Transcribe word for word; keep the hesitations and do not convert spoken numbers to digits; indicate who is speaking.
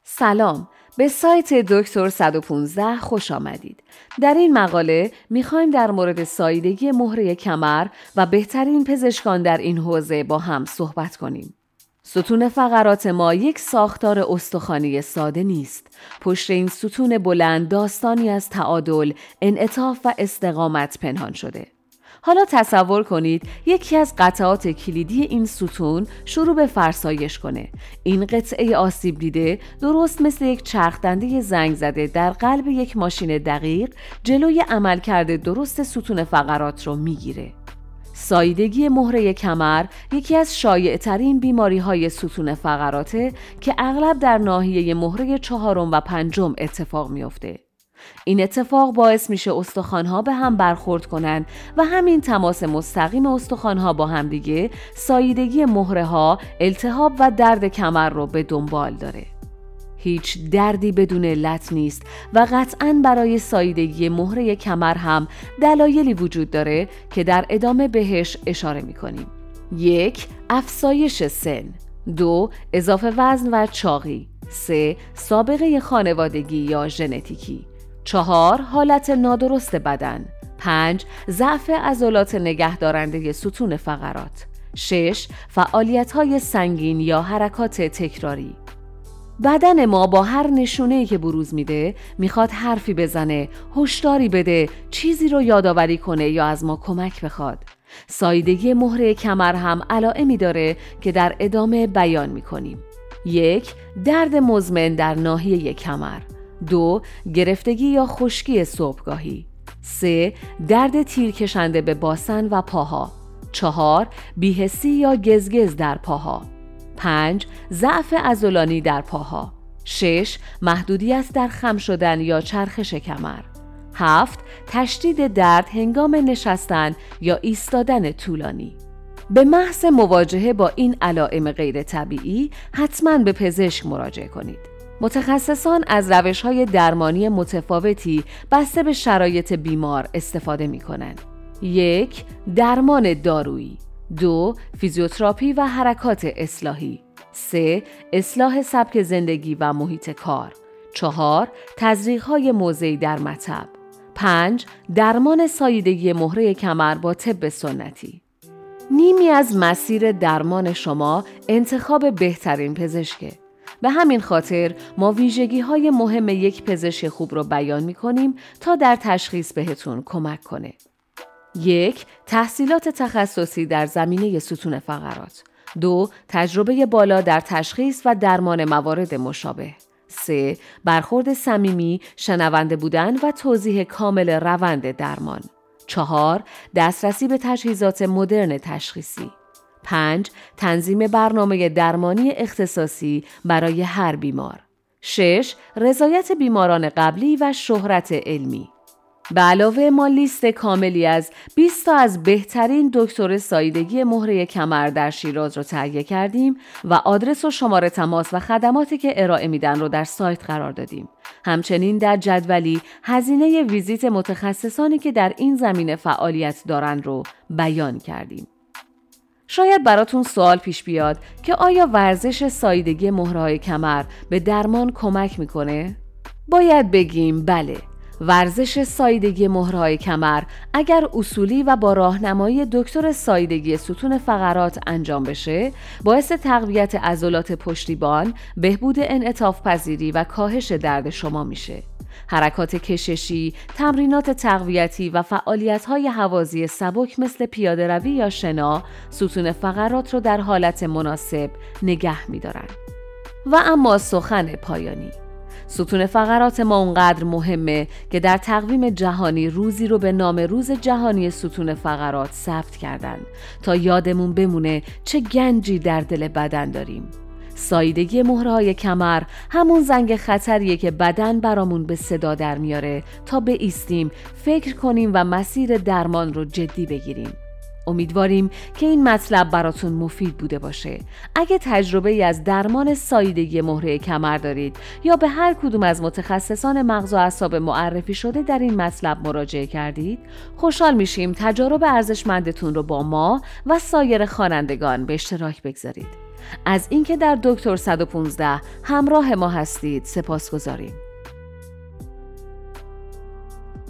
Speaker 1: سلام، به سایت دکتر صد و پانزده خوش آمدید. در این مقاله میخوایم در مورد ساییدگی مهره کمر و بهترین پزشکان در این حوزه با هم صحبت کنیم. ستون فقرات ما یک ساختار استخوانی ساده نیست. پشت این ستون بلند داستانی از تعادل، انعطاف و استقامت پنهان شده. حالا تصور کنید یکی از قطعات کلیدی این ستون شروع به فرسایش کنه. این قطعه آسیب دیده درست مثل یک چرخدنده زنگ زده در قلب یک ماشین دقیق جلوی عملکرد درست ستون فقرات رو میگیره. ساییدگی مهره کمر یکی از شایع‌ترین بیماری‌های ستون فقراته که اغلب در ناحیه مهره چهارم و پنجم اتفاق میفته. این اتفاق باعث میشه استخوان‌ها به هم برخورد کنن و همین تماس مستقیم استخوان‌ها با هم دیگه ساییدگی مهره‌ها، التهاب و درد کمر رو به دنبال داره. هیچ دردی بدون علت نیست و قطعاً برای ساییدگی مهره کمر هم دلایلی وجود داره که در ادامه بهش اشاره می‌کنیم. یک، افزایش سن. دو، اضافه وزن و چاقی. سه، سابقه خانوادگی یا ژنتیکی. چهار، حالت نادرست بدن. پنج، ضعف عضلات نگهدارنده ستون فقرات. شش، فعالیت‌های سنگین یا حرکات تکراری. بدن ما با هر نشونه‌ای که بروز میده میخواد حرفی بزنه، هشداری بده، چیزی رو یادآوری کنه یا از ما کمک بخواد. ساییدگی مهره کمر هم علائمی داره که در ادامه بیان میکنیم. یک، درد مزمن در ناحیه کمر. دو، گرفتگی یا خشکی صبحگاهی. سه، درد تیرکشنده به باسن و پاها. چهار، بی‌حسی یا گزگز در پاها. پنج، ضعف عضلانی در پاها. شش، محدودیت در خم شدن یا چرخش کمر. هفت، تشدید درد هنگام نشستن یا ایستادن طولانی. به محض مواجهه با این علائم غیر طبیعی حتما به پزشک مراجعه کنید. متخصصان از روش‌های درمانی متفاوتی بسته به شرایط بیمار استفاده می‌کنند. یک، درمان دارویی. دو، فیزیوتراپی و حرکات اصلاحی. سه، اصلاح سبک زندگی و محیط کار. چهار، تزریق‌های موضعی در مطب. پنج، درمان ساییدگی مهره کمر با طب سنتی. نیمی از مسیر درمان شما انتخاب بهترین پزشکه. به همین خاطر ما ویژگی‌های مهم یک پزشک خوب رو بیان می‌کنیم تا در تشخیص بهتون کمک کنه. یک، تحصیلات تخصصی در زمینه ستون فقرات. دو، تجربه بالا در تشخیص و درمان موارد مشابه. سه، برخورد صمیمی، شنونده بودن و توضیح کامل روند درمان. چهار، دسترسی به تجهیزات مدرن تشخیصی. پنج، تنظیم برنامه درمانی اختصاصی برای هر بیمار. شش، رضایت بیماران قبلی و شهرت علمی. به علاوه ما لیست کاملی از بیست تا از بهترین دکتر ساییدگی مهره کمر در شیراز رو تهیه کردیم و آدرس و شماره تماس و خدماتی که ارائه میدن رو در سایت قرار دادیم. همچنین در جدولی هزینه ویزیت متخصصانی که در این زمینه فعالیت دارن رو بیان کردیم. شاید براتون سوال پیش بیاد که آیا ورزش ساییدگی مهره‌های کمر به درمان کمک میکنه؟ باید بگیم بله. ورزش ساییدگی مهره‌های کمر اگر اصولی و با راهنمایی دکتر ساییدگی ستون فقرات انجام بشه، باعث تقویت عضلات پشتیبان، بهبود انعطاف پذیری و کاهش درد شما میشه. حرکات کششی، تمرینات تقویتی و فعالیت‌های هوازی سبک مثل پیاده روی یا شنا، ستون فقرات رو در حالت مناسب نگه می‌دارن. و اما سخن پایانی. ستون فقرات ما اونقدر مهمه که در تقویم جهانی روزی رو به نام روز جهانی ستون فقرات ثبت کردن تا یادمون بمونه چه گنجی در دل بدن داریم. ساییدگی مهره‌های کمر همون زنگ خطریه که بدن برامون به صدا در میاره تا بایستیم، فکر کنیم و مسیر درمان رو جدی بگیریم. امیدواریم که این مطلب براتون مفید بوده باشه. اگه تجربه ای از درمان ساییدگی مهره کمر دارید یا به هر کدوم از متخصصان مغز و اعصاب معرفی شده در این مطلب مراجعه کردید، خوشحال میشیم تجارب ارزشمندتون رو با ما و سایر خوانندگان به اشتراک بگذارید. از اینکه در دکتر صد و پانزده همراه ما هستید سپاسگزاریم.